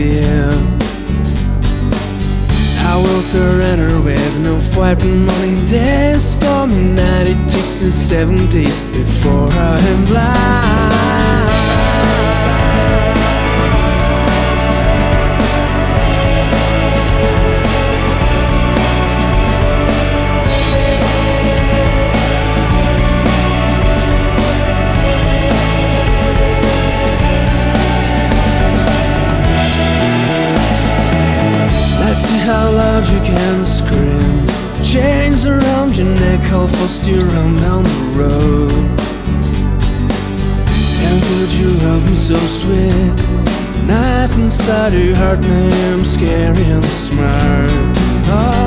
fear. I will surrender with no fight. Morning day, stormy night. It takes us 7 days before I am blind. How loud you can scream. Chains around your neck, how fast you run down the road. And could you love me so sweet? Knife inside your heart, man, I'm scary and smart. Oh.